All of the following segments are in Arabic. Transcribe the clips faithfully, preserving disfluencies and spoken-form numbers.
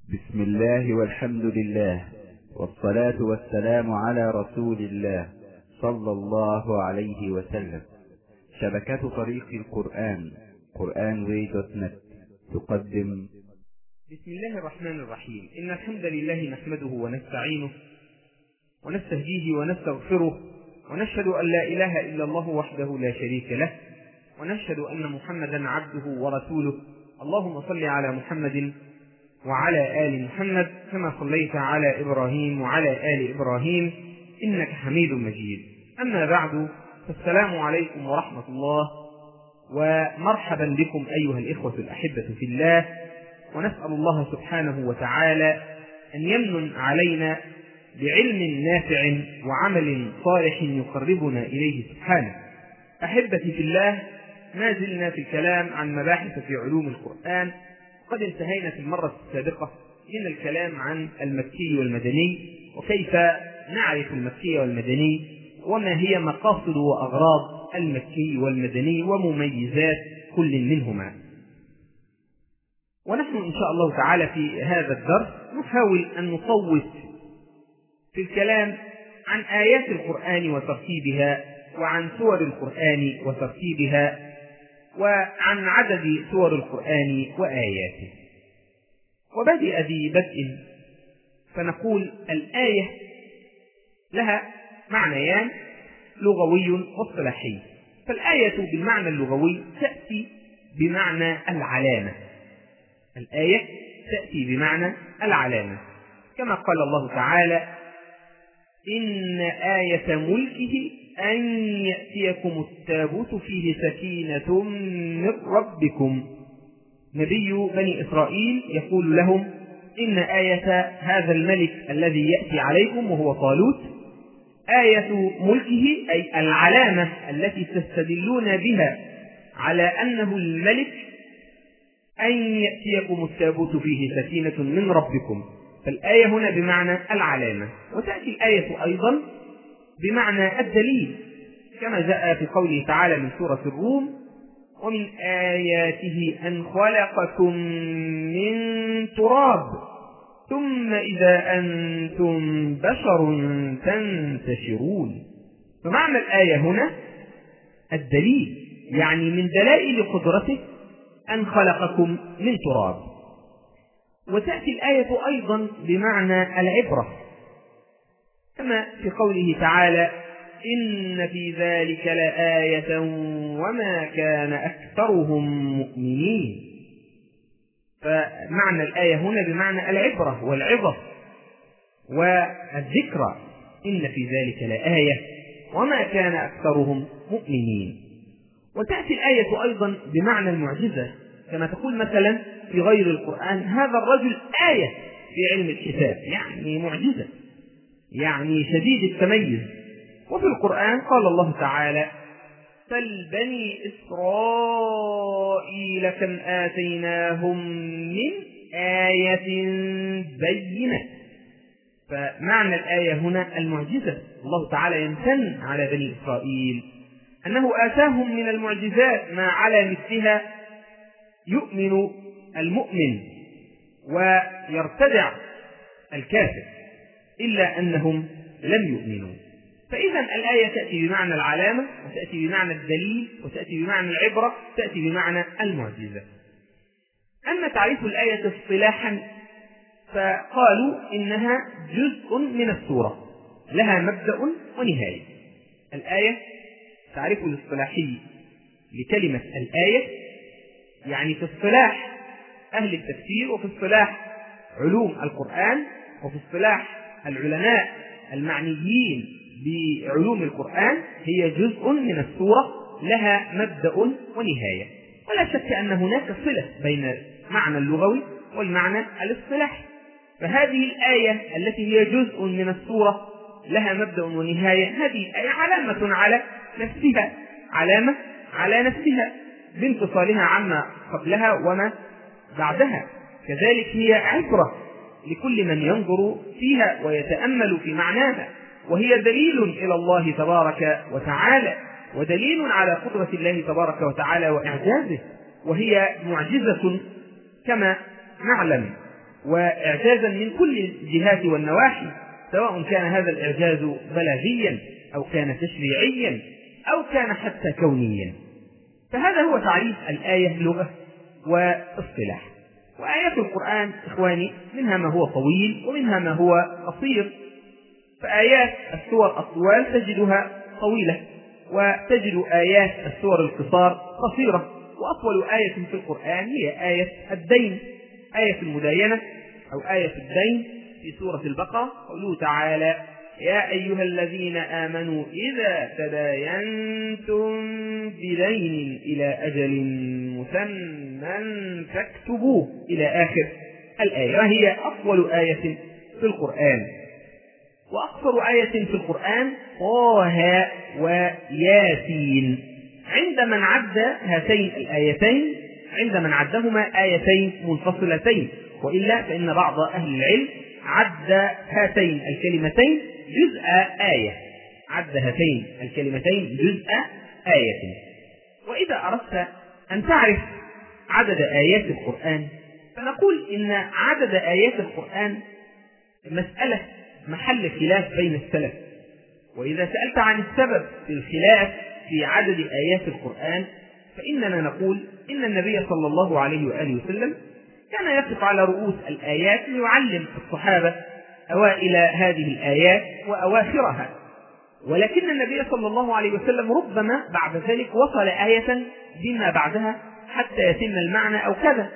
بسم الله والحمد لله والصلاة والسلام على رسول الله صلى الله عليه وسلم. شبكة طريق القرآن قرآن واي دوت نت تقدم. بسم الله الرحمن الرحيم. إن الحمد لله نحمده ونستعينه ونستهديه ونستغفره، ونشهد أن لا إله إلا الله وحده لا شريك له، ونشهد أن محمدا عبده ورسوله. اللهم صل على محمد وعلى آل محمد كما صليت على إبراهيم وعلى آل إبراهيم إنك حميد مجيد. أما بعد، فالسلام عليكم ورحمة الله، ومرحبا بكم أيها الإخوة الأحبة في الله. ونسأل الله سبحانه وتعالى أن يمن علينا بعلم نافع وعمل صالح يقربنا إليه سبحانه. أحبتي في الله، ما زلنا في الكلام عن مباحث في علوم القرآن، وقد انتهينا في المرة السابقة من الكلام عن المكي والمدني، وكيف نعرف المكي والمدني، وما هي مقاصد وأغراض المكي والمدني، ومميزات كل منهما. ونحن إن شاء الله تعالى في هذا الدرس نحاول أن نصوت في الكلام عن آيات القرآن وترتيبها، وعن سور القرآن وترتيبها، وعن عدد سور القرآن وآياته. وبدأ ببدء فنقول الآية لها معنيان، لغوي واصطلاحي. فالآية بالمعنى اللغوي تأتي بمعنى العلامة. الآية تأتي بمعنى العلامة، كما قال الله تعالى: إن آية ملكه أن يأتيكم التابوت فيه سكينة من ربكم. نبي بني إسرائيل يقول لهم إن آية هذا الملك الذي يأتي عليكم وهو طالوت، آية ملكه أي العلامة التي تستدلون بها على أنه الملك، أن يأتيكم التابوت فيه سكينة من ربكم. فالآية هنا بمعنى العلامة. وتأتي الآية أيضا بمعنى الدليل، كما جاء في قوله تعالى من سورة الروم: ومن آياته أن خلقكم من تراب ثم إذا أنتم بشر تنتشرون. فمعنى الآية هنا الدليل، يعني من دلائل قدرته أن خلقكم من تراب. وتأتي الآية أيضا بمعنى العبرة، كما في قوله تعالى: إن في ذلك لآية وما كان أكثرهم مؤمنين. فمعنى الآية هنا بمعنى العبرة والعظة والذكرى. إن في ذلك لآية وما كان أكثرهم مؤمنين. وتأتي الآية أيضا بمعنى المعجزة، كما تقول مثلا في غير القرآن: هذا الرجل آية في علم الحساب، يعني معجزة، يعني شديد التميز. وفي القرآن قال الله تعالى: سل بني إسرائيل كم آتيناهم من آية بينة. فمعنى الآية هنا المعجزة. الله تعالى يمتن على بني إسرائيل أنه آتاهم من المعجزات ما على مثلها يؤمن المؤمن ويرتدع الكافر، إلا أنهم لم يؤمنوا. فإذا الآية تأتي بمعنى العلامة، وتأتي بمعنى الدليل، وتأتي بمعنى العبرة، تأتي بمعنى المعجزة. أما تعريف الآية اصطلاحا، فقالوا إنها جزء من السورة لها مبدأ ونهاية. الآية تعريف الاصطلاحي لكلمة الآية، يعني في اصطلاح أهل التفسير، وفي اصطلاح علوم القرآن، وفي اصطلاح العلماء المعنيين بعلوم القرآن، هي جزء من السورة لها مبدأ ونهاية. ولا شك أن هناك صلة بين المعنى اللغوي والمعنى الاصطلاحي. فهذه الآية التي هي جزء من السورة لها مبدأ ونهاية، هذه الآية علامة على نفسها، علامة على نفسها بانفصالها عما قبلها وما بعدها. كذلك هي عبرة لكل من ينظر فيها ويتأمل في معناها، وهي دليل إلى الله تبارك وتعالى، ودليل على قدرة الله تبارك وتعالى وإعجازه، وهي معجزة كما نعلم. وإعجازا من كل الجهات والنواحي، سواء كان هذا الإعجاز بلاغيا أو كان تشريعيا أو كان حتى كونيا. فهذا هو تعريف الآية لغة واصطلاح. وآيات القرآن إخواني منها ما هو طويل ومنها ما هو قصير. فآيات السور الطوال تجدها طويلة، وتجد آيات السور القصار قصيرة. وأطول آية في القرآن هي آية الدين، آية المداينة أو آية الدين في سورة البقرة، قوله تعالى: يا أيها الذين آمنوا إذا تداينتم بدين إلى أجل مسمى فاكتبوه إلى آخر الآية. وهي أطول آية في القرآن. وأقصر آية في القرآن طه وياسين، عند من عد هاتين الآيتين عند من عدهما آيتين منفصلتين، وإلا فإن بعض أهل العلم عد هاتين الكلمتين جزء آية عد هاتين الكلمتين جزء آية. وإذا أردت أن تعرف عدد آيات القرآن فنقول إن عدد آيات القرآن مسألة محل خلاف بين السلف. وإذا سألت عن السبب في الخلاف في عدد آيات القرآن فإننا نقول إن النبي صلى الله عليه وآله وسلم كان يقف على رؤوس الآيات ليعلم الصحابة أوائل هذه الآيات وأواخرها، ولكن النبي صلى الله عليه وسلم ربما بعد ذلك وصل آية بما بعدها حتى يتم المعنى أو كذا.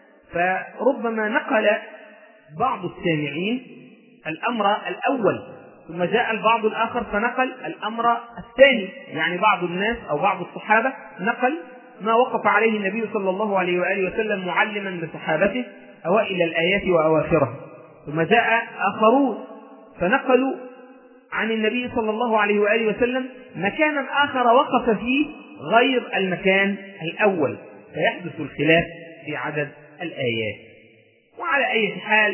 فربما نقل بعض السامعين الأمر الأول ثم جاء البعض الآخر فنقل الأمر الثاني، يعني بعض الناس أو بعض الصحابة نقل ما وقف عليه النبي صلى الله عليه وآله وسلم معلما لصحابته أوائل الآيات وأواخرها، ثم جاء آخرون فنقلوا عن النبي صلى الله عليه وآله وسلم مكانا آخر وقف فيه غير المكان الأول، فيحدث الخلاف في عدد الآيات. وعلى أي حال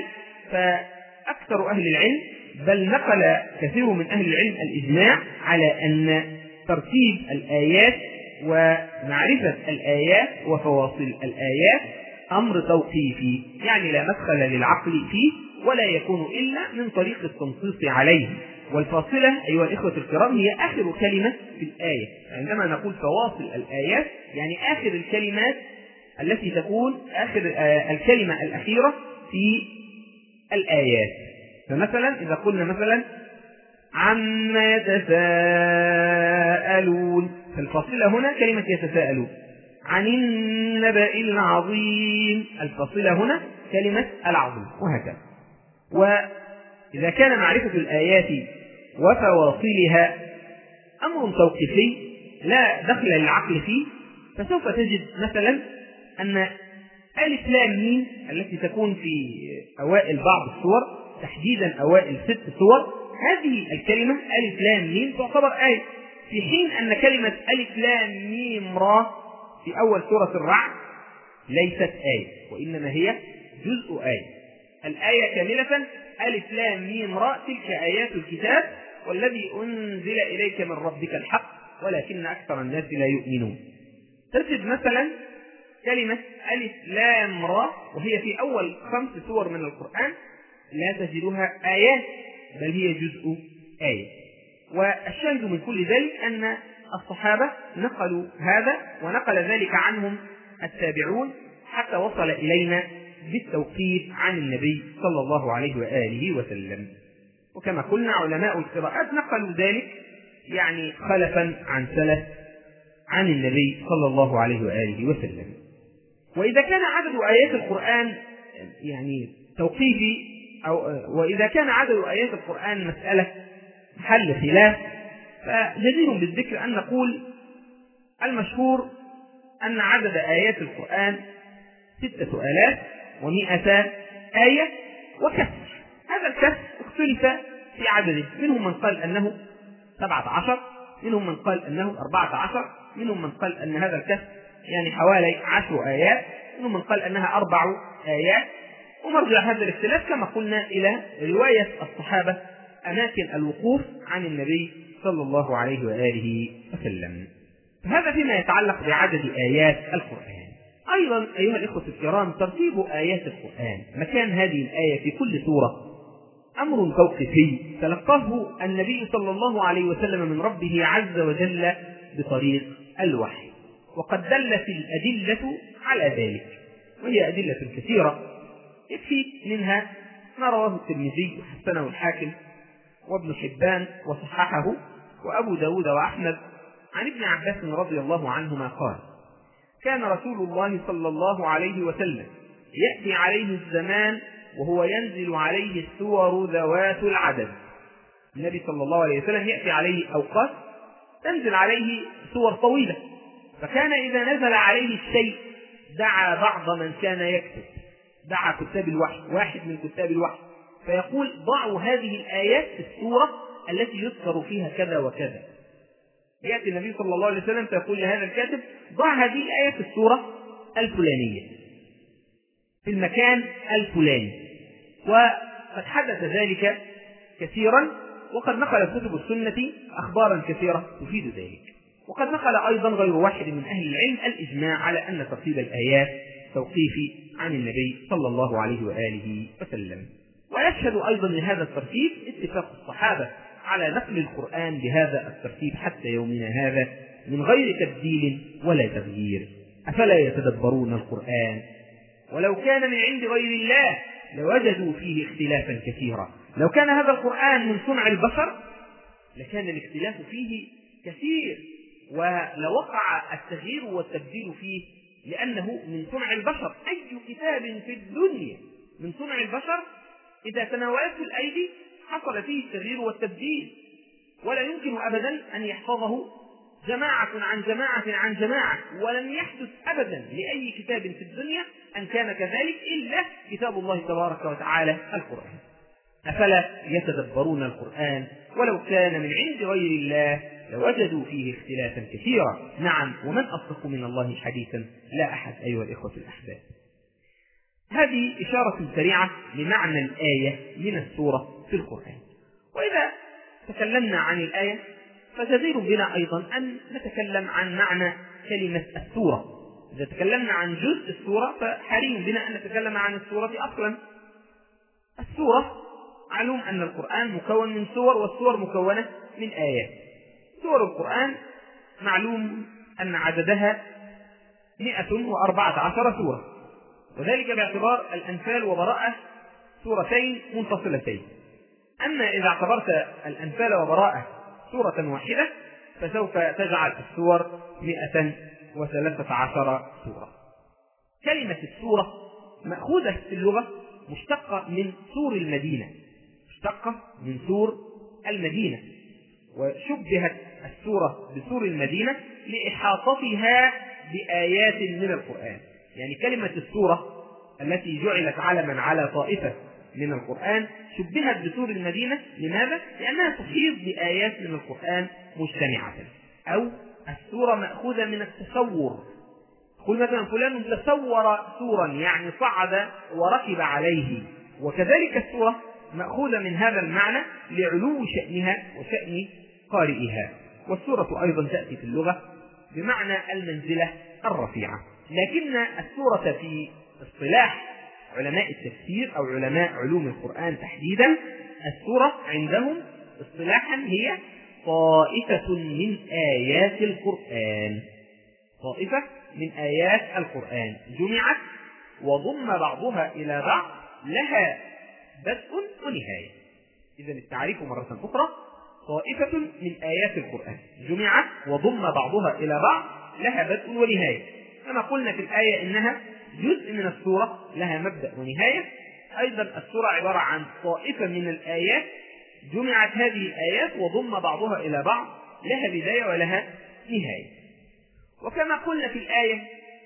فأكثر أهل العلم بل نقل كثير من أهل العلم الإجماع على أن ترتيب الآيات ومعرفة الآيات وفواصل الآيات أمر توقيفي، يعني لا مدخل للعقل فيه ولا يكون إلا من طريق التنصيص عليه. والفاصلة أيها الإخوة الكرام هي آخر كلمة في الآية. عندما نقول فواصل الآيات يعني آخر الكلمات التي تكون آخر الكلمة الأخيرة في الآيات. فمثلا إذا قلنا مثلا عما يتساءلون، فالفاصلة هنا كلمة يتساءلون. عن النبأ العظيم، الفاصلة هنا كلمة العظيم، وهكذا. وإذا كان معرفة الآيات وفواصلها أمر توقيفي لا دخل للعقل فيه، فسوف تجد مثلا أن ألف لام ميم التي تكون في أوائل بعض السور، تحديدا أوائل ست سور، هذه الكلمة ألف لام ميم تعتبر آية، في حين أن كلمة ألف لام ميم را في أول سورة الرعد ليست آية، وإنما هي جزء آية. الآية كاملة ألف لام ميم را تلك آيات الكتاب والذي أنزل إليك من ربك الحق ولكن أكثر الناس لا يؤمنون. تجد مثلا كلمة ألف لام را وهي في أول خمس سور من القرآن لا تجدها آيات بل هي جزء آية. والشاهد من كل ذلك أن الصحابة نقلوا هذا ونقل ذلك عنهم التابعون حتى وصل إلينا بالتوقيف عن النبي صلى الله عليه وآله وسلم. وكما قلنا علماء القراءات نقلوا ذلك يعني خلفا عن سلف عن النبي صلى الله عليه وآله وسلم. وإذا كان عدد آيات القرآن يعني توقيفي أو وإذا كان عدد آيات القرآن مسألة محل خلاف، فجدير بالذكر أن نقول المشهور أن عدد آيات القرآن ستة آلاف ومئة آية وكسر. هذا الكسر اختلف في عدده، منهم من قال أنه سبعة عشر، منهم من قال أنه أربعة عشر، منهم من قال أن هذا الكسر يعني حوالي عشر آيات، منهم من قال أنها أربع آيات. ومرجع هذا الاختلاف كما قلنا إلى رواية الصحابة أماكن الوقوف عن النبي صلى الله عليه وآله وسلم. هذا فيما يتعلق بعدد آيات القرآن. أيضا أيها الإخوة الكرام، ترتيب آيات القرآن، مكان هذه الآية في كل سورة أمر توقيفي تلقاه النبي صلى الله عليه وسلم من ربه عز وجل بطريق الوحي، وقد دلت الأدلة على ذلك، وهي أدلة كثيرة يكفي منها ما رواه الترمذي وحسنه الحاكم وابن حبان وصححه وأبو داود وأحمد عن ابن عباس رضي الله عنهما قال: كان رسول الله صلى الله عليه وسلم يأتي عليه الزمان وهو ينزل عليه السور ذوات العدد. النبي صلى الله عليه وسلم يأتي عليه أوقات تنزل عليه سور طويلة، فكان إذا نزل عليه الشيء دعا بعض من كان يكتب، دعا كتاب الوحي، واحد من كتاب الوحي، فيقول: ضعوا هذه الآيات في السورة التي يذكر فيها كذا وكذا. يأتي النبي صلى الله عليه وسلم فيقول لهذا الكاتب: ضع هذه الآية في السورة الفلانية في المكان الفلاني. وقد حدث ذلك كثيرا، وقد نقل كتب السنة أخبارا كثيرة تفيد ذلك، وقد نقل أيضا غير واحد من أهل العلم الإجماع على أن ترتيب الآيات توقيفي عن النبي صلى الله عليه وآله وسلم. ويشهد أيضا لهذا الترتيب اتفاق الصحابة على نقل القرآن بهذا الترتيب حتى يومنا هذا من غير تبديل ولا تغيير. أفلا يتدبرون القرآن؟ ولو كان من عند غير الله لوجدوا فيه اختلافا كثيرا. لو كان هذا القرآن من صنع البشر لكان الاختلاف فيه كثير، ولوقع التغيير والتبديل فيه، لأنه من صنع البشر. أي كتاب في الدنيا من صنع البشر إذا تناولته الأيدي حصل فيه التغيير والتبديل، ولا يمكن أبدا أن يحفظه جماعة عن جماعة عن جماعة، ولن يحدث أبدا لأي كتاب في الدنيا أن كان كذلك إلا كتاب الله تبارك وتعالى القرآن. أفلا يتدبرون القرآن؟ ولو كان من عند غير الله لوجدوا فيه اختلافا كثيرا. نعم، ومن أصدق من الله حديثا؟ لا أحد أيها الإخوة الأحباب. هذه إشارة سريعة لمعنى الآية من السورة في القرآن. وإذا تكلمنا عن الآية فجدير بنا أيضا أن نتكلم عن معنى كلمة السورة. إذا تكلمنا عن جزء السورة فحري بنا أن نتكلم عن السورة أصلا. السورة معلوم أن القرآن مكون من سور، والسور مكونة من آيات. سور القرآن معلوم أن عددها مئة وأربعة عشر سورة، وذلك باعتبار الأنفال وبراءة سورتين منفصلتين. أما إذا اعتبرت الأنفال وبراءة سورة واحدة فسوف تجعل السور مئة وثلاثة عشر سورة. كلمة السورة مأخوذة في اللغة مشتقة من سور المدينة، مشتقة من سور المدينة، وشبهت السورة بسور المدينة لإحاطتها بآيات من القرآن. يعني كلمة السورة التي جعلت علما على طائفة من القرآن شبهت بسور المدينة. لماذا؟ لأنها تحيط بآيات من القرآن مجتمعة. أو السورة مأخوذة من التصور، قل مثلا فلان تصور سورا يعني صعد وركب عليه، وكذلك السورة مأخوذة من هذا المعنى لعلو شأنها وشأن قارئها. والسورة أيضا تأتي في اللغة بمعنى المنزلة الرفيعة، لكن السورة في اصطلاح علماء التفسير أو علماء علوم القرآن تحديدا، السورة عندهم اصطلاحا هي طائفة من آيات القرآن، طائفة من آيات القرآن جمعت وضم بعضها إلى بعض لها بدء ونهاية. إذا التعريف مرة أخرى: طائفة من آيات القرآن جمعت وضم بعضها إلى بعض لها بدء ونهاية. كما قلنا في الآية إنها جزء من السورة لها مبدأ ونهاية، أيضا السورة عبارة عن طائفة من الآيات جمعت هذه الآيات وضم بعضها إلى بعض لها بداية ولها نهاية. وكما قلنا في الآية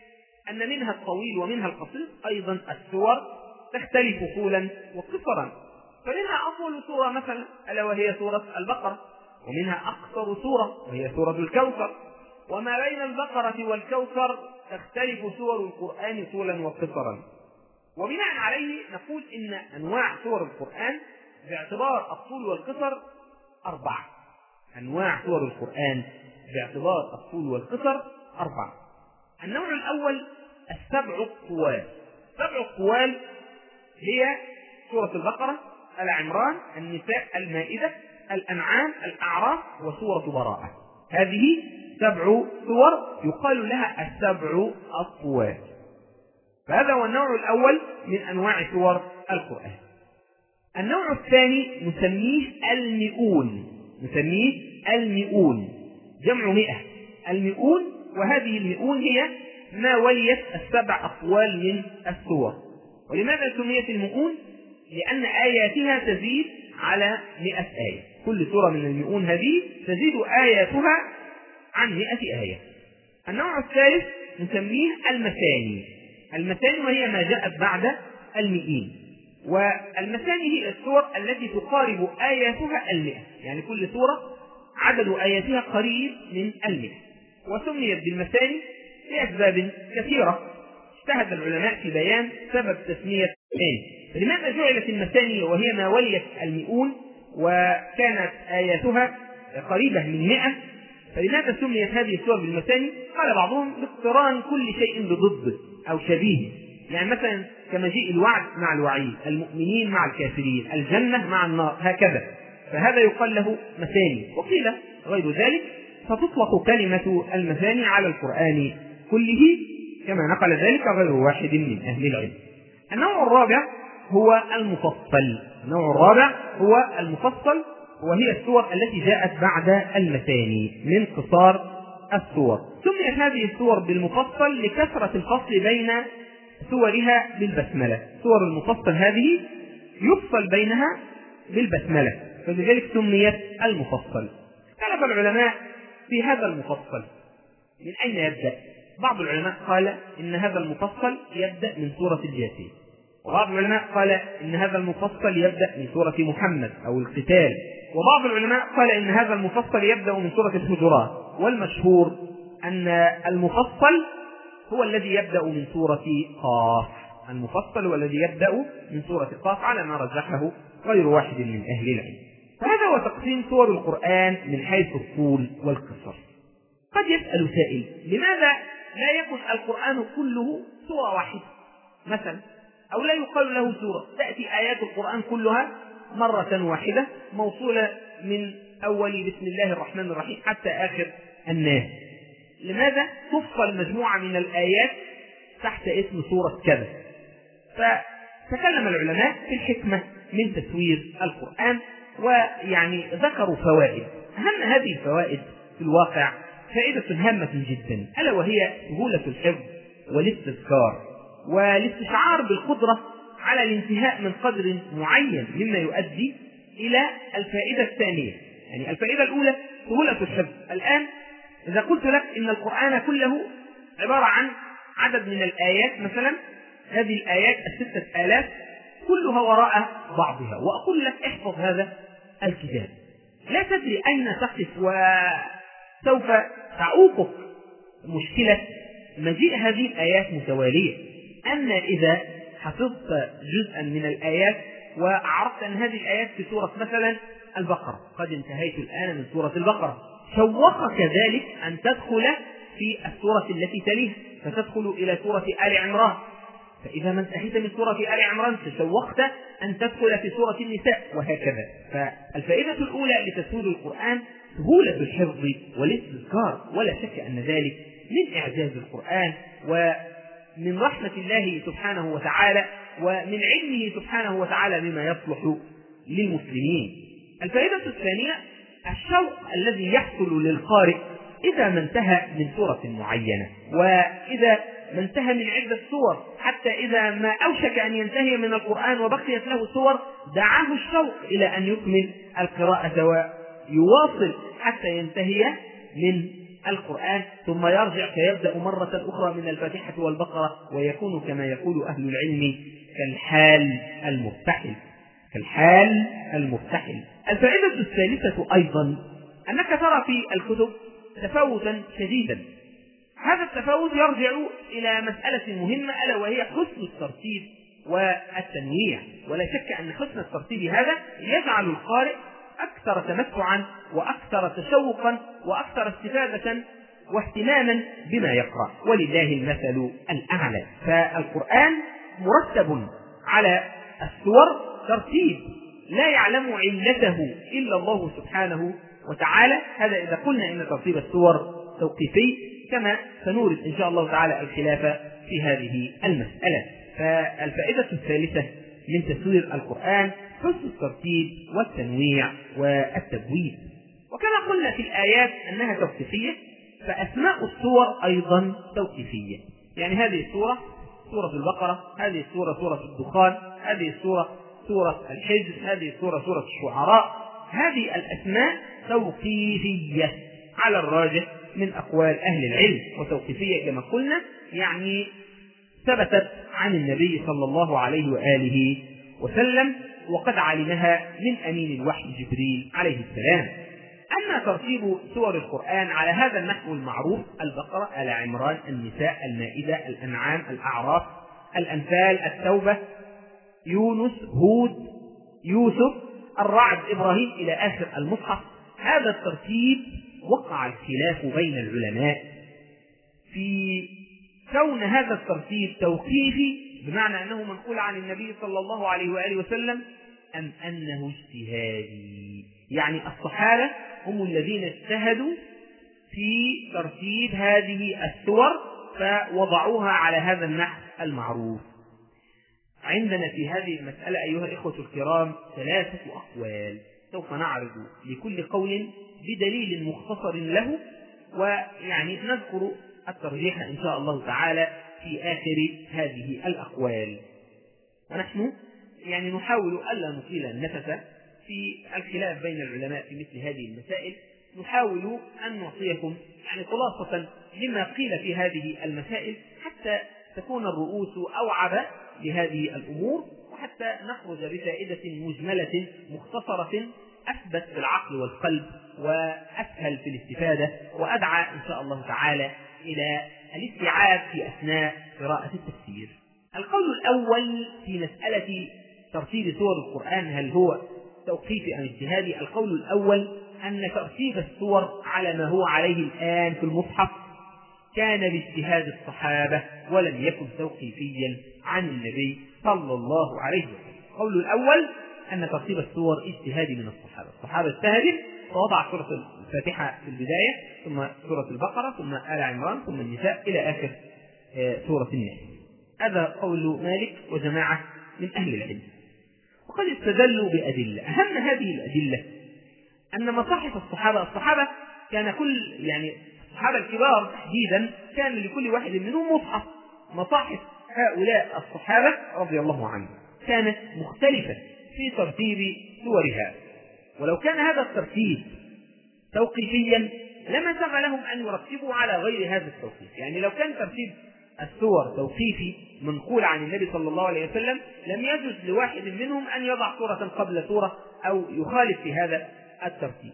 أن منها الطويل ومنها القصير، أيضا السور تختلف طولا وقصرا، فمنها أطول سورة مثلا ألا وهي سورة البقرة، ومنها أقصر سورة وهي سورة الكوثر، وما بين البقرة والكوثر تختلف سور القرآن طولا وقصرا. وبناء عليه نقول إن أنواع سور القرآن باعتبار الطول والقصر أربعة. أنواع سور القرآن باعتبار الطول والقصر أربعة. النوع الأول السبع الطوال. سبع الطوال هي سورة البقرة، آل عمران، النساء، المائدة، الأنعام، الأعراف، وسورة براءة. هذه سبع سور يقال لها السبع الطوال. فهذا هو النوع الأول من أنواع سور القرآن. النوع الثاني نسميه المئون، نسميه المئون، جمع مئة، المئون. وهذه المئون هي ما وليت السبع أطوال من السور. ولماذا سميت المئون؟ لأن آياتها تزيد على مئة آية. كل سورة من المئون هذه تزيد آياتها عن مئة آية. النوع الثالث نسميه المثاني. المثاني وهي ما جاءت بعد المئين. والمثاني هي السور التي تقارب آياتها المئة، يعني كل سورة عدد آياتها قريب من المئة. وسميت بالمثاني لأسباب كثيرة اجتهد العلماء في بيان سبب تسمية المثاني. لماذا جعلت المثاني وهي ما وليت المئون وكانت آياتها قريبة من مئة؟ فلماذا سميت هذه السور بالمثاني؟ قال بعضهم باقتران كل شيء بضده أو شبيه، يعني مثلا كمجيء الوعد مع الوعيد، المؤمنين مع الكافرين، الجنة مع النار، هكذا. فهذا يقال له مثاني. وقيل غير ذلك، فتطلق كلمة المثاني على القرآن كله، كما نقل ذلك غير واحد من أهل العلم. النوع الرابع هو المفصل. النوع الرابع هو المفصل، وهي السور التي جاءت بعد المثاني من قصار السور. سميت هذه السور بالمفصل لكثرة الفصل بين سورها بالبسملة. سور المفصل هذه يفصل بينها بالبسملة، فلذلك سميت المفصل. اختلف العلماء في هذا المفصل من أين يبدأ. بعض العلماء قال إن هذا المفصل يبدأ من سورة الجاثية، وبعض العلماء قال إن هذا المفصل يبدأ من سورة محمد أو القتال، وبعض العلماء قال إن هذا المفصل يبدأ من سورة الحجرات. والمشهور أن المفصل هو الذي يبدأ من سورة قاف. المفصل هو الذي يبدأ من سورة قاف على ما رجحه غير واحد من أهل العلم. فهذا هو تقسيم سور القرآن من حيث الطول والقصر. قد يسأل سائل: لماذا لا يكن القرآن كله سورة واحدة مثلا، أو لا يقال له سورة؟ تأتي آيات القرآن كلها مرة واحدة موصولة من أول بسم الله الرحمن الرحيم حتى آخر الناس. لماذا تفصل مجموعة من الآيات تحت اسم سورة كذا؟ فتكلم العلماء في الحكمة من تسوير القرآن، ويعني ذكروا فوائد. أهم هذه الفوائد في الواقع فائدة هامة جدا، ألا وهي سهولة الحفظ والاستذكار والاستشعار بالقدرة على الانتهاء من قدر معين، مما يؤدي إلى الفائدة الثانية. يعني الفائدة الأولى سهولة الحفظ. الآن إذا قلت لك إن القرآن كله عبارة عن عدد من الآيات، مثلا هذه الآيات الستة آلاف كلها وراء بعضها، وأقول لك احفظ هذا الكتاب، لا تدري أين تقف، وسوف تعوقك مشكلة مجيء هذه الآيات متوالية. أما إذا حفظت جزءا من الآيات وعرفت أن هذه الآيات في سورة مثلا البقرة، قد انتهيت الآن من سورة البقرة، شوقك ذلك أن تدخل في السورة التي تليها، فتدخل إلى سورة آل عمران. فإذا ما انتهيت من سورة آل عمران تشوقت أن تدخل في سورة النساء، وهكذا. فالفائدة الأولى لتسهيل القرآن سهولة الحفظ والاستذكار، ولا شك أن ذلك من إعجاز القرآن ومن رحمة الله سبحانه وتعالى ومن علمه سبحانه وتعالى بما يصلح للمسلمين. الفائدة الثانية الشوق الذي يحصل للقارئ إذا ما انتهى من سورة معينة، وإذا ما انتهى من عدة سور، حتى إذا ما أوشك أن ينتهي من القرآن وبقيت له سور، دعاه الشوق إلى أن يكمل القراءة ويواصل حتى ينتهي من القرآن، ثم يرجع فيبدأ مرة أخرى من الفاتحة والبقرة، ويكون كما يقول أهل العلم كالحال المرتحل، كالحال المرتحل. الفائدة الثالثة أيضا أنك ترى في الكتب تفاوتا شديدا. هذا التفاوت يرجع إلى مسألة مهمة، ألا وهي حسن الترتيب والتنويع. ولا شك أن حسن الترتيب هذا يجعل القارئ أكثر تمتعا وأكثر تشوقا وأكثر استفادة واهتماما بما يقرأ، ولله المثل الأعلى. فالقرآن مرتب على السور ترتيب لا يعلم علته إلا الله سبحانه وتعالى. هذا إذا قلنا إن ترتيب السور توقيفي، كما سنورد إن شاء الله تعالى الخلاف في هذه المسألة. فالفائدة الثالثة من تسوير القرآن حسن الترتيب والتنويع والتبويب. وكما قلنا في الآيات أنها توقيفية، فأسماء السور أيضا توقيفية. يعني هذه السورة سورة البقرة، هذه السورة سورة الدخان، هذه السورة سورة الحجر، هذه السورة سورة الشعراء. هذه الأسماء توقيفية على الراجح من أقوال أهل العلم، وتوقيفية كما قلنا يعني ثبتت عن النبي صلى الله عليه وآله وسلم، وقد علمها من أمين الوحي جبريل عليه السلام. أما ترتيب سور القرآن على هذا النحو المعروف: البقرة، آل عمران، النساء، المائدة، الأنعام، الأعراف، الأنفال، التوبة، يونس، هود، يوسف، الرعد، إبراهيم إلى آخر المصحف، هذا الترتيب وقع الخلاف بين العلماء في كون هذا الترتيب توقيفي، بمعنى أنه منقول عن النبي صلى الله عليه وآله وسلم، أم أنه اجتهادي. يعني الصحابة هم الذين اجتهدوا في ترتيب هذه السور فوضعوها على هذا النحو المعروف. عندنا في هذه المسألة أيها الإخوة الكرام ثلاثة أقوال، سوف نعرض لكل قول بدليل مختصر له، ويعني نذكر الترجيح إن شاء الله تعالى في آخر هذه الأقوال. ونحن يعني نحاول ألا نطيل النفس في الخلاف بين العلماء في مثل هذه المسائل، نحاول أن نعطيكم يعني خلاصة لما قيل في هذه المسائل، حتى تكون الرؤوس أوعب لهذه الأمور، وحتى نخرج بفائدة مجملة مختصرة أثبت في العقل والقلب وأسهل في الاستفادة، وأدعى إن شاء الله تعالى إلى الاستيعاب في أثناء قراءة التفسير. القول الأول في مسألة ترتيب سور القرآن هل هو توقيفي أم اجتهادي؟ القول الأول أن ترتيب السور على ما هو عليه الآن في المصحف كان باجتهاد الصحابة ولم يكن توقيفيا عن النبي صلى الله عليه وسلم. القول الأول أن ترتيب السور اجتهادي من الصحابة، الصحابة اجتهدوا فوضع سورة الفاتحة في البداية، ثم سورة البقرة، ثم آل عمران، ثم النساء إلى آخر سورة الناس. هذا قول مالك وجماعة من أهل العلم، وقد استدلوا بأدلة. أهم هذه الأدلة أن مصاحف الصحابة الصحابة كان كل يعني الصحابة الكبار تحديدا كان لكل واحد منهم مصحف. مصاحف هؤلاء الصحابة رضي الله عنهم كانت مختلفة في ترتيب سورها، ولو كان هذا الترتيب توقيفيا لما سمع لهم أن يرتبوا على غير هذا التوقيف. يعني لو كان ترتيب السور توقيفي منقول عن النبي صلى الله عليه وسلم لم يجوز لواحد منهم أن يضع سورة قبل سورة أو يخالف في هذا الترتيب.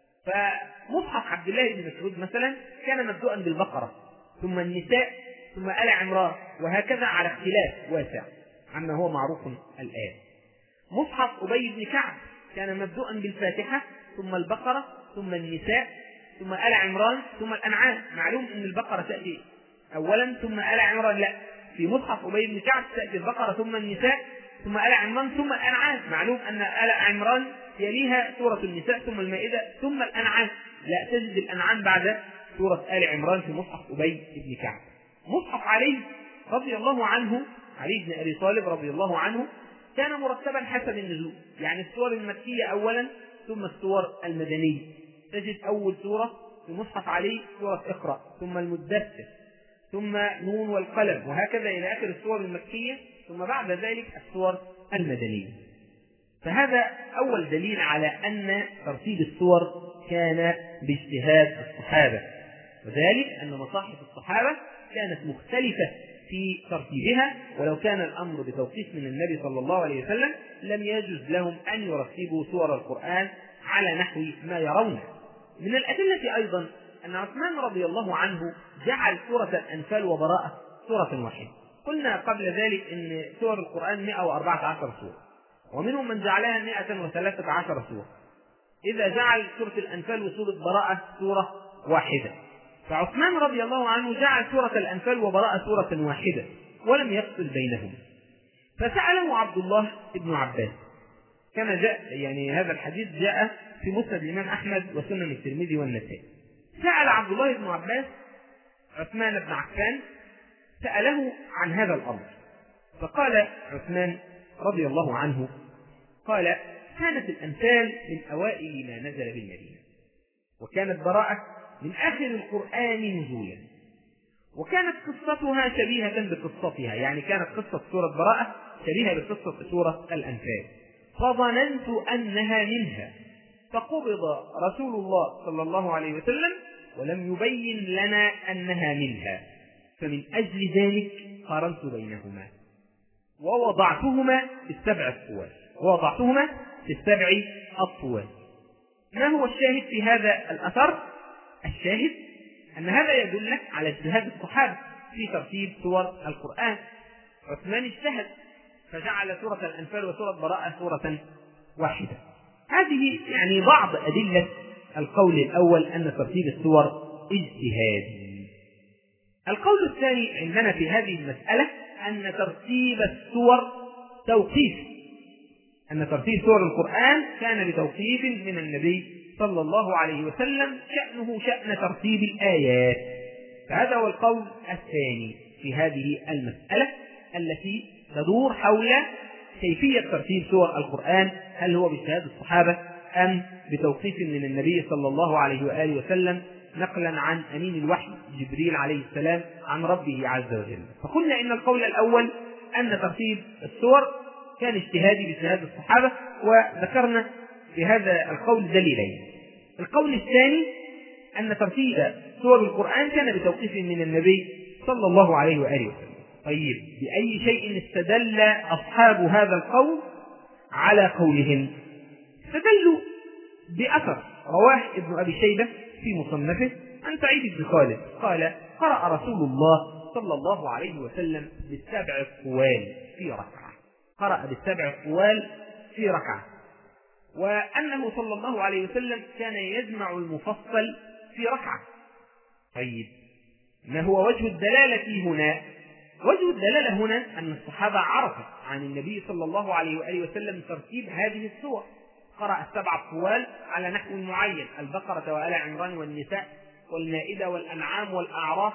فمصحف عبد الله بن مسعود مثلا كان مبدوءا بالبقرة، ثم النساء، ثم آل عمران، وهكذا على اختلاف واسع عما هو معروف الآن. مصحف أبي بن كعب كان مبدوءا بالفاتحة، ثم البقرة، ثم النساء، ثم آل عمران، ثم الأنعام. معلوم أن البقرة تأتي أولا ثم آل عمران، لا، في مصحف أبي بن كعب تأتي البقرة ثم النساء ثم آل عمران ثم الأنعام. معلوم أن آل عمران يليها سورة النساء ثم المائدة ثم الأنعام، لا تجد الأنعام بعد سورة آل عمران في مصحف أبي بن كعب. مصحف علي رضي الله عنه، علي بن أبي طالب رضي الله عنه، كان مرتبا حسب النزول، يعني السور المكية أولا ثم السور المدنية. تجد أول سورة في مصحف علي سورة اقرأ، ثم المدثر، ثم نون والقلم، وهكذا إلى آخر السور المكية، ثم بعد ذلك السور المدنية. فهذا أول دليل على أن ترتيب السور كان باجتهاد الصحابة، وذلك أن مصاحف الصحابة كانت مختلفة في ترتيبها، ولو كان الأمر بتوقيف من النبي صلى الله عليه وسلم لم يجوز لهم أن يرتبوا سور القرآن على نحو ما يرونه. من الأدلة أيضا أن عثمان رضي الله عنه جعل سورة الأنفال وبراءة سورة واحدة. قلنا قبل ذلك أن سور القرآن مئة وأربعة عشر سورة، ومنهم من جعلها مئة وثلاثة عشر سورة. إذا جعل سورة الأنفال وسورة براءة سورة واحدة، فعثمان رضي الله عنه جعل سورة الأنفال وبراءة سورة واحدة ولم يفصل بينهما. فسأله عبد الله بن عباس، كان جاء يعني هذا الحديث جاء في مسند الإمام أحمد وسنن الترمذي والنسائي. سأل عبد الله بن عباس عثمان بن عفان، سأله عن هذا الأمر، فقال عثمان رضي الله عنه قال: كانت الأنفال من أوائل ما نزل بالمدينة، وكانت براءة من آخر القرآن نزولا، وكانت قصتها شبيهة بقصتها، يعني كانت قصة سورة براءة شبيهة بقصة سورة الأنفال، فظننت أنها منها، فقبض رسول الله صلى الله عليه وسلم ولم يبين لنا أنها منها، فمن أجل ذلك قارنت بينهما ووضعتهما في السبع الطوال ووضعتهما في السبع الطوال. ما هو الشاهد في هذا الأثر؟ الشاهد أن هذا يدلك على اجتهاد الصحابة في ترتيب سور القرآن. عثمان اجتهد فجعل سورة الأنفال وسورة براءة سورة واحدة. هذه يعني بعض أدلة القول الأول أن ترتيب السور اجتهاد. القول الثاني عندنا في هذه المسألة أن ترتيب السور توقيف، أن ترتيب سور القرآن كان بتوقيف من النبي صلى الله عليه وسلم، شأنه شأن ترتيب الآيات. فهذا هو القول الثاني في هذه المسألة التي تدور حول كيفية ترتيب سور القرآن، هل هو باجتهاد الصحابة أم بتوقيف من النبي صلى الله عليه وآله وسلم نقلا عن أمين الوحي جبريل عليه السلام عن ربه عز وجل. فقلنا إن القول الأول أن ترتيب السور كان اجتهادي باجتهاد الصحابة، وذكرنا في هذا القول دليلين. القول الثاني أن ترتيب سور القرآن كان بتوقيف من النبي صلى الله عليه وآله وسلم. طيب، بأي شيء استدل أصحاب هذا القول على قولهم؟ استدلوا بأثر رواه ابن أبي شيبة في مصنفه عن سعيد بن خالد قال: قرأ رسول الله صلى الله عليه وسلم بالسبع الطوال في ركعة. قرأ بالسبع الطوال في ركعة، وأنه صلى الله عليه وسلم كان يجمع المفصل في ركعة. طيب، ما هو وجه الدلالة هنا؟ وجه الدلالة هنا أن الصحابة عرفت عن النبي صلى الله عليه وآله وسلم ترتيب هذه السور. قرأ السبع الطوال على نحو معين: البقرة وآل عمران والنساء والمائدة والأنعام والأعراف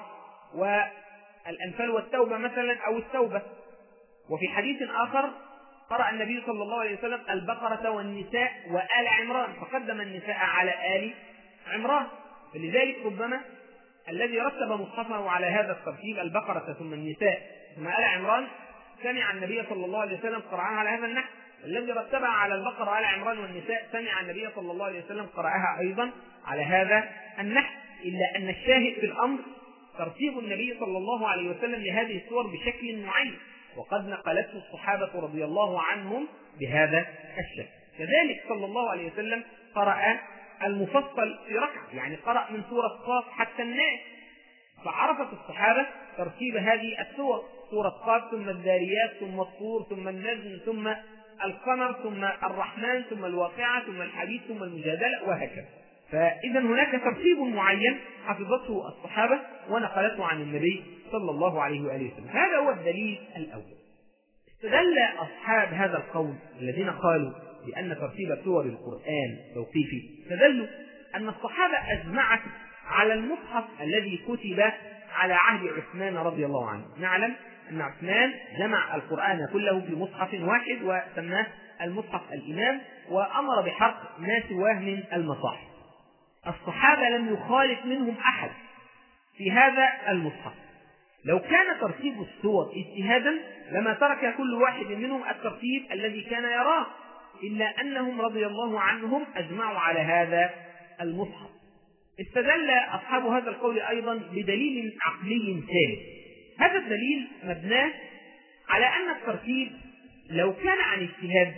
والأنفال والتوبة مثلا، أو التوبة. وفي حديث آخر قرأ النبي صلى الله عليه وسلم البقرة والنساء وآل عمران، فقدم النساء على آل عمران. فلذلك ربما الذي رتب مصحفه على هذا الترتيب البقرة ثم النساء ثم آل عمران سمع النبي صلى الله عليه وسلم قرأها على هذا النحو، والذي رتبها على البقرة وآل عمران والنساء سمع النبي صلى الله عليه وسلم قرأها أيضا على هذا النحو. إلا أن الشاهد في الأمر ترتيب النبي صلى الله عليه وسلم لهذه السور بشكل معين، وقد نقلته الصحابة رضي الله عنهم بهذا الشكل. كذلك صلى الله عليه وسلم قرأ المفصل في ركعة، يعني قرأ من سورة قاف حتى الناس. فعرفت الصحابة ترتيب هذه السور: سورة قاف ثم الذاريات ثم الطور ثم النجم ثم القمر ثم الرحمن ثم الواقعة ثم الحديد ثم المجادلة، وهكذا. فإذا هناك ترتيب معين حفظته الصحابة ونقلته عن النبي صلى الله عليه وآله وسلم. هذا هو الدليل الأول. استدل أصحاب هذا القول الذين قالوا بأن ترتيب سور القرآن توقيفي، استدلوا أن الصحابة أجمعت على المصحف الذي كتب على عهد عثمان رضي الله عنه. نعلم أن عثمان جمع القرآن كله في مصحف واحد وسماه المصحف الإمام، وأمر بحرق ما سواه من المصاحف. الصحابة لم يخالف منهم أحد في هذا المصحف. لو كان ترتيب السور اجتهادا لما ترك كل واحد منهم الترتيب الذي كان يراه، إلا أنهم رضي الله عنهم أجمعوا على هذا المصحف. استدل أصحاب هذا القول أيضا بدليل عقلي ثالث. هذا الدليل مبناه على أن الترتيب لو كان عن اجتهاد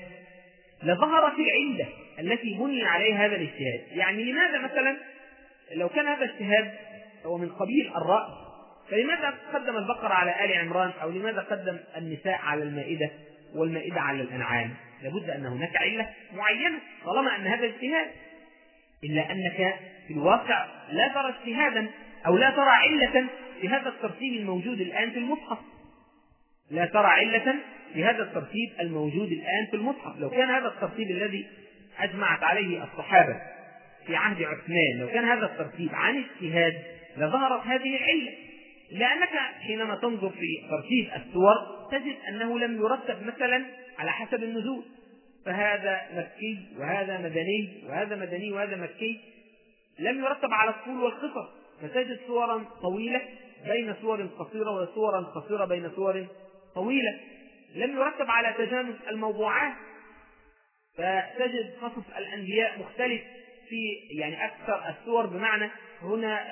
لظهرت العلة التي بني عليها هذا الاجتهاد. يعني لماذا مثلا لو كان هذا الاجتهاد هو من قبيل الرأي، فلماذا قدم البقرة على آل عمران، أو لماذا قدم النساء على المائدة والمائدة على الأنعام؟ لابد أن هناك علة معينة طالما أن هذا اجتهاد. إلا أنك في الواقع لا ترى اجتهادا أو لا ترى علة في هذا الترتيب الموجود الآن في المصحف. لا ترى علة في هذا الترتيب الموجود الآن في المصحف. لو كان هذا الترتيب الذي أجمعت عليه الصحابة في عهد عثمان، لو كان هذا الترتيب عن اجتهاد لظهرت هذه العلة، لأنك حينما تنظر في ترتيب السور تجد أنه لم يرتب مثلا على حسب النزول، فهذا مكي وهذا مدني وهذا مدني وهذا مكي، لم يرتب على الطول والقصر، فتجد صورا طويلة بين صور قصيرة وصورا قصيرة بين صور طويلة. لم يرتب على تجانس الموضوعات، فتجد قصص الأنبياء مختلف في يعني أكثر السور، بمعنى هنا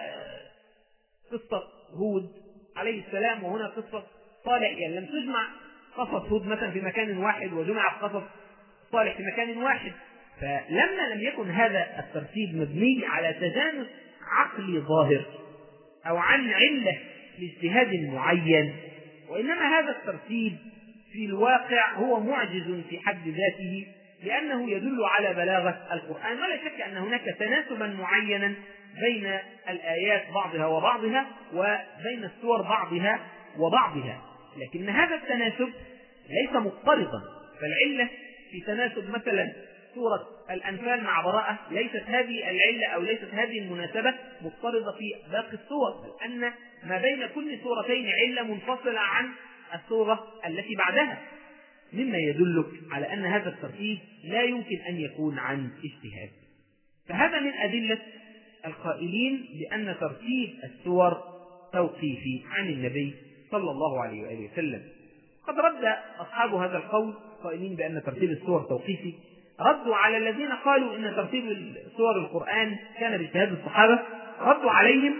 قصة هود عليه السلام وهنا قصة صالح، يعني لم تجمع قصص هود مثلا في مكان واحد وجمع قصص صالح في مكان واحد. فلما لم يكن هذا الترتيب مبني على تجانس عقلي ظاهر أو عن علة لاجتهاد معين، وإنما هذا الترتيب في الواقع هو معجز في حد ذاته، لأنه يدل على بلاغة القرآن. ولا شك أن هناك تناسبا معينا بين الآيات بعضها وبعضها وبين السور بعضها وبعضها، لكن هذا التناسب ليس مضطردا. فالعلة في تناسب مثلا سورة الأنفال مع براءة ليست هذه العلة أو ليست هذه المناسبة مضطردة في باقي السور، لأن ما بين كل سورتين علة منفصلة عن السورة التي بعدها، مما يدلك على أن هذا الترتيب لا يمكن أن يكون عن اجتهاد. فهذا من أدلة القائلين بأن ترتيب السور توقيفي عن النبي صلى الله عليه وآله وسلم. قد رد أصحاب هذا القول قائلين بأن ترتيب السور توقيفي، ردوا على الذين قالوا إن ترتيب سور القرآن كان باجتهاد الصحابة، ردوا عليهم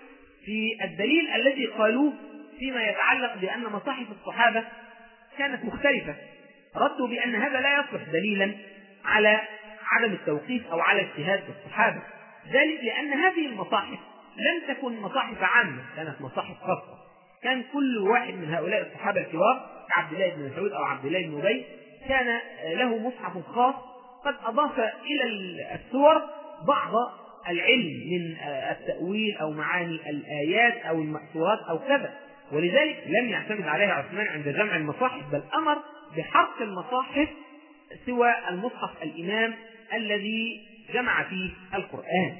في الدليل الذي قالوه فيما يتعلق بأن مصاحف الصحابة كانت مختلفة. ردوا بأن هذا لا يصلح دليلا على عدم التوقيف أو على اجتهاد الصحابة، ذلك لأن هذه المصاحف لم تكن مصاحف عامة، كانت مصاحف خاصة. كان كل واحد من هؤلاء الصحابة الكبار كعبد الله بن مسعود أو عبد الله بن أبي كان له مصحف خاص قد أضاف إلى السور بعض العلم من التأويل أو معاني الآيات أو المأثورات أو كذا، ولذلك لم يعتمد عليها عثمان عند جمع المصاحف، بل أمر بحرق المصاحف سوى المصحف الإمام الذي جمع فيه القرآن.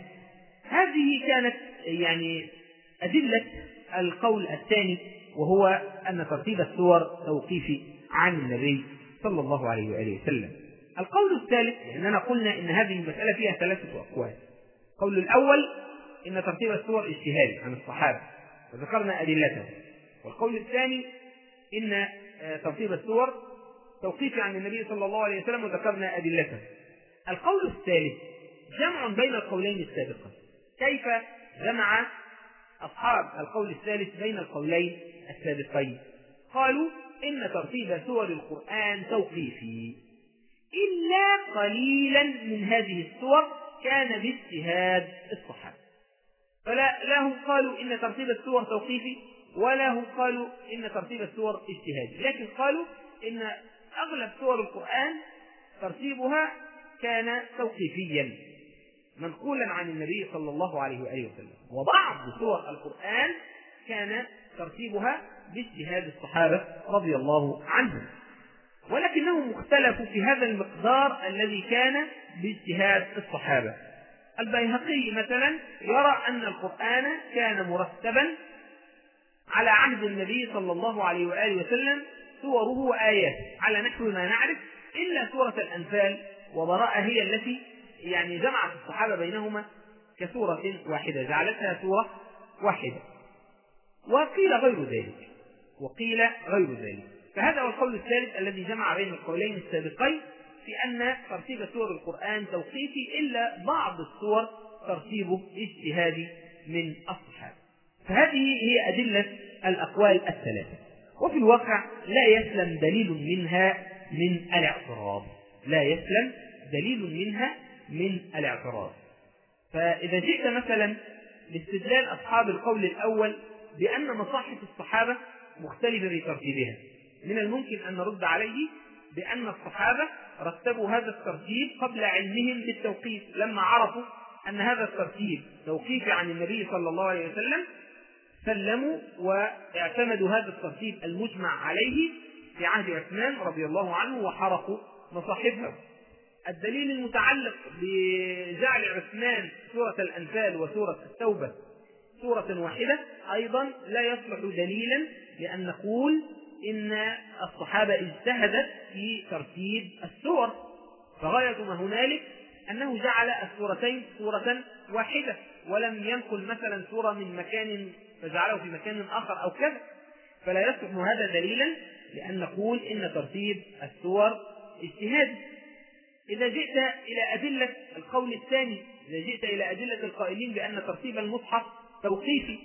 هذه كانت يعني أدلة القول الثاني، وهو أن ترتيب السور توقيفي عن النبي صلى الله عليه وآله وسلم. القول الثالث، لأننا قلنا إن هذه المسألة فيها ثلاثة أقوال. القول الأول إن ترتيب السور اجتهادي عن الصحابة وذكرنا أدلته، والقول الثاني إن ترتيب السور توقيفي عن النبي صلى الله عليه وسلم وذكرنا أدلته. القول الثالث جمع بين القولين السابقين. كيف جمع أصحاب القول الثالث بين القولين السابقين؟ قالوا إن ترتيب سور القرآن توقيفي، إلا قليلا من هذه السور كان باجتهاد الصحابة. فلا لا هم قالوا إن ترتيب السور توقيفي ولا هم قالوا إن ترتيب السور اجتهادي، لكن قالوا إن أغلب سور القرآن ترتيبها كان توقيفيا منقولا عن النبي صلى الله عليه وآله وسلم، وبعض سور القرآن كان ترتيبها باجتهاد الصحابة رضي الله عنهم، ولكنهم اختلفوا في هذا المقدار الذي كان باجتهاد الصحابة. البيهقي مثلا يرى أن القرآن كان مرتبا على عهد النبي صلى الله عليه وآله وسلم سوره وآياته على نحو ما نعرف، إلا سورة الأنفال وبراءة هي التي يعني جمعت الصحابة بينهما كسورة واحدة، جعلتها سورة واحدة. وقيل غير ذلك وقيل غير ذلك فهذا هو القول الثالث الذي جمع بين القولين السابقين في أن ترتيب سور القرآن توقيفي، إلا بعض السور ترتيبه اجتهادي من الصحابة. فهذه هي أدلة الأقوال الثلاثة، وفي الواقع لا يسلم دليل منها من الاعتراض لا يسلم دليل منها من الاعتراض. فإذا جئت مثلا لاستدلال أصحاب القول الأول بأن مصاحف الصحابة مختلفة في ترتيبها، من الممكن أن نرد عليه بأن الصحابة رتبوا هذا الترتيب قبل علمهم بالتوقيف، لما عرفوا أن هذا الترتيب توقيفي عن النبي صلى الله عليه وسلم سلموا واعتمدوا هذا الترتيب المجمع عليه في عهد عثمان رضي الله عنه وحرقوا مصاحفه. الدليل المتعلق بجعل عثمان سورة الأنفال وسورة التوبة سورة واحدة أيضا لا يصلح دليلا لأن نقول إن الصحابة اجتهدت في ترتيب السور، فغاية ما هنالك أنه جعل السورتين سورة واحدة ولم ينقل مثلا سورة من مكان فجعله في مكان آخر أو كذا، فلا يصلح هذا دليلا لأن نقول إن ترتيب السور اجتهادي. إذا جئت إلى أدلة القول الثاني، إذا جئت إلى أدلة القائلين بأن ترتيب المصحف توقيفي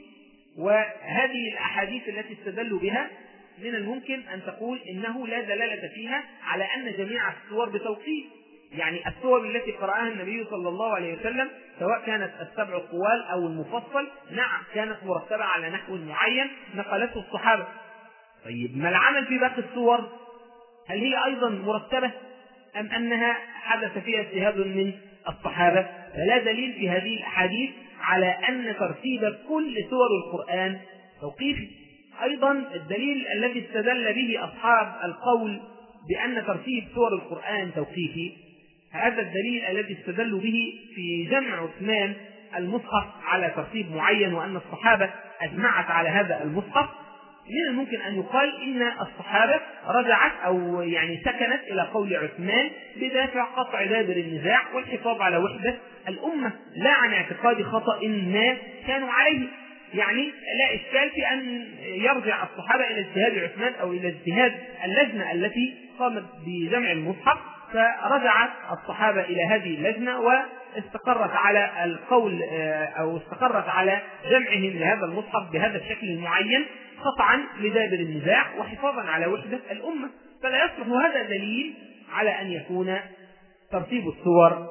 وهذه الأحاديث التي استدلوا بها من الممكن أن تقول إنه لا دلالة فيها على أن جميع السور بتوقيف. يعني السور التي قرأها النبي صلى الله عليه وسلم سواء كانت السبع الطوال أو المفصل نعم كانت مرتبة على نحو معين نقلته الصحابة. طيب ما العمل في باقي السور؟ هل هي أيضا مرتبة أم أنها حدث فيها اجتهاد من الصحابة؟ فلا دليل في هذه الأحاديث على أن ترتيب كل سور القرآن توقيفي. أيضا الدليل الذي استدل به أصحاب القول بأن ترتيب سور القرآن توقيفي هذا الدليل الذي استدلوا به في جمع عثمان المصحف على ترتيب معين وأن الصحابة أجمعت على هذا المصحف. من الممكن أن يقال إن الصحابة رجعت أو يعني سكنت إلى قول عثمان بدافع قطع دابر النزاع والحفاظ على وحدة الأمة لا عن اعتقاد خطأ ما كانوا عليه. يعني لا إشكال في أن يرجع الصحابة إلى اجتهاد عثمان أو إلى اجتهاد اللجنة التي قامت بجمع المصحف، فرجع الصحابة إلى هذه اللجنة واستقرت على القول أو استقرت على جمعهم لهذا المصحف بهذا الشكل المعين قطعا لدابر النزاع وحفاظا على وحدة الأمة. فلا يصلح هذا دليل على أن يكون ترتيب السور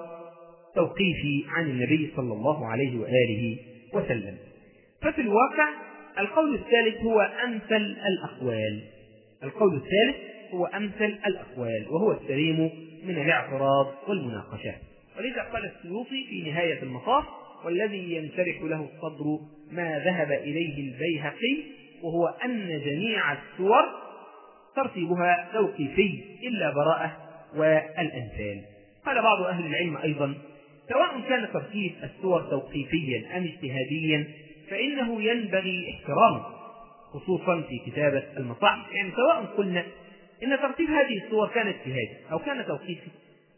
توقيفي عن النبي صلى الله عليه وآله وسلم. ففي الواقع القول الثالث هو أمثل الأقوال. القول الثالث هو أمثل الأقوال وهو السليم من الاعتراض والمناقشات. ولذا قال السيوطي في نهاية المطاف: والذي ينشرح له الصدر ما ذهب إليه البيهقي وهو أن جميع السور ترتيبها توقيفي إلا براءة والأنفال. قال بعض أهل العلم أيضا: سواء كان ترتيب السور توقيفيا أم اجتهاديا فإنه ينبغي احترامه خصوصا في كتابة المصاحف. يعني سواء قلنا إن ترتيب هذه السور كان اجتهادي أو كان توقيفي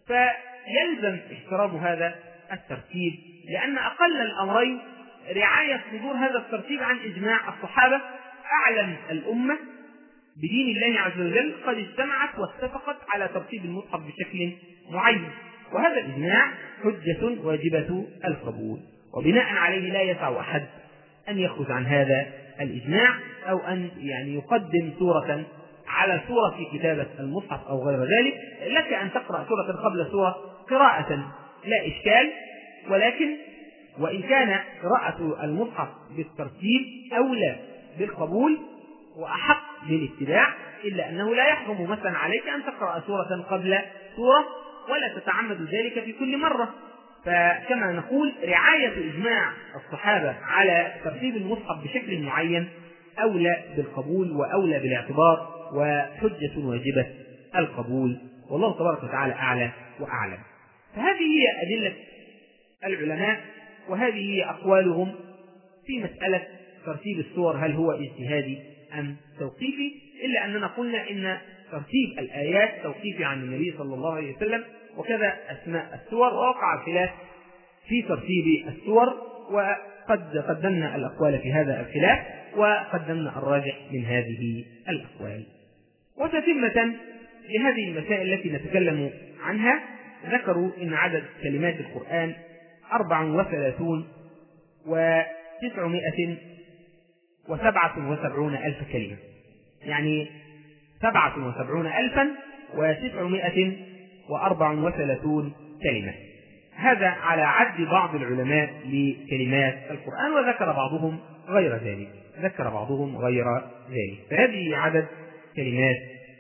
فيلزم احترام هذا الترتيب، لأن أقل الأمرين رعاية صدور هذا الترتيب عن إجماع الصحابة. أعلم الأمة بدين الله عز وجل قد اجتمعت واتفقت على ترتيب المصحف بشكل معين، وهذا الإجماع حجة واجبة القبول، وبناء عليه لا يسع أحد أن يخرج عن هذا الإجماع أو أن يعني يقدم سورة على سورة في كتابة المصحف أو غير ذلك. لك أن تقرأ سورة قبل سورة قراءة لا إشكال، ولكن وإن كان قراءة المصحف بالترتيب أولى بالقبول وأحق بالاتباع، إلا أنه لا يحرم مثلا عليك أن تقرأ سورة قبل سورة ولا تتعمد ذلك في كل مرة. فكما نقول رعاية إجماع الصحابة على ترتيب المصحف بشكل معين أولى بالقبول وأولى بالاعتبار وحجة واجبة القبول، والله تبارك وتعالى أعلى وأعلم. فهذه هي أدلة العلماء وهذه هي أقوالهم في مسألة ترتيب السور هل هو اجتهادي أم توقيفي، إلا أننا قلنا إن ترتيب الآيات توقيفي عن النبي صلى الله عليه وسلم، وكذا أسماء السور، ووقع خلاف في ترتيب السور وقد قدمنا الأقوال في هذا الخلاف وقدمنا الراجح من هذه الأقوال. وتتمة لهذه المسائل التي نتكلم عنها ذكروا إن عدد كلمات القرآن أربع وثلاثون وتسعمائة وسبعة وسبعون ألف كلمة، يعني سبعة وسبعون ألفا وتسعمائة وأربع وثلاثون كلمة. هذا على عد بعض العلماء لكلمات القرآن، وذكر بعضهم غير ذلك ذكر بعضهم غير ذلك فهذه عدد كلمات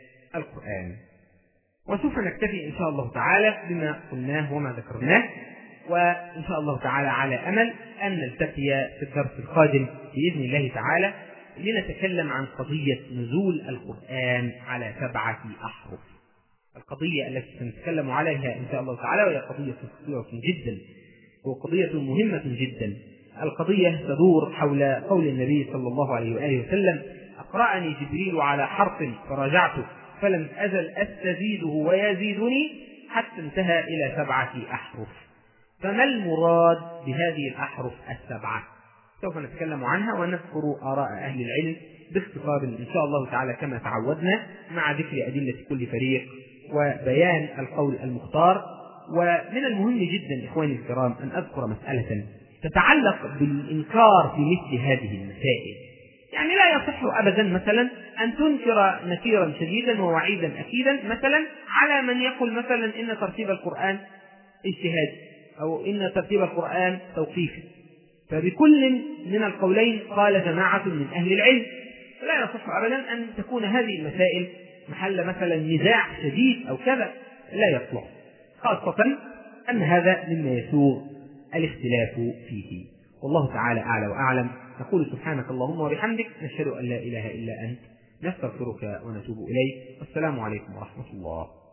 القرآن. وسوف نكتفي إن شاء الله تعالى بما قلناه وما ذكرناه، وإن شاء الله تعالى على أمل أن نلتقي في الدرس القادم بإذن الله تعالى لنتكلم عن قضية نزول القرآن على سبعة أحرف. القضية التي سنتكلم عليها إن شاء الله تعالى وهي قضية خطيرة جدا وقضية مهمة جدا. القضية تدور حول قول النبي صلى الله عليه وآله وسلم: أقرأني جبريل على حرف فرجعته فلم أزل أستزيده ويزيدني حتى انتهى إلى سبعة أحرف. فما المراد بهذه الأحرف السبعة؟ سوف نتكلم عنها ونذكر آراء أهل العلم باختصار إن شاء الله تعالى كما تعودنا، مع ذكر أدلة كل فريق وبيان القول المختار. ومن المهم جدا إخواني الكرام أن أذكر مسألة تتعلق بالإنكار في مثل هذه المسائل. يعني لا يصح أبدا مثلا أن تنكر نكيرا شديدا ووعيدا أكيدا مثلا على من يقول مثلا إن ترتيب القرآن اجتهاد أو إن ترتيب القرآن توقيفي. فبكل من القولين قال جماعة من أهل العلم. لا يصح أبدا أن تكون هذه المسائل محل مثلا نزاع شديد أو كذا، لا يصلح، خاصة أن هذا مما يسوغ الاختلاف فيه. والله تعالى أعلى وأعلم. نقول سبحانك اللهم وبحمدك، نشهد أن لا إله إلا أنت، نستغفرك ونتوب إليك، والسلام عليكم ورحمة الله.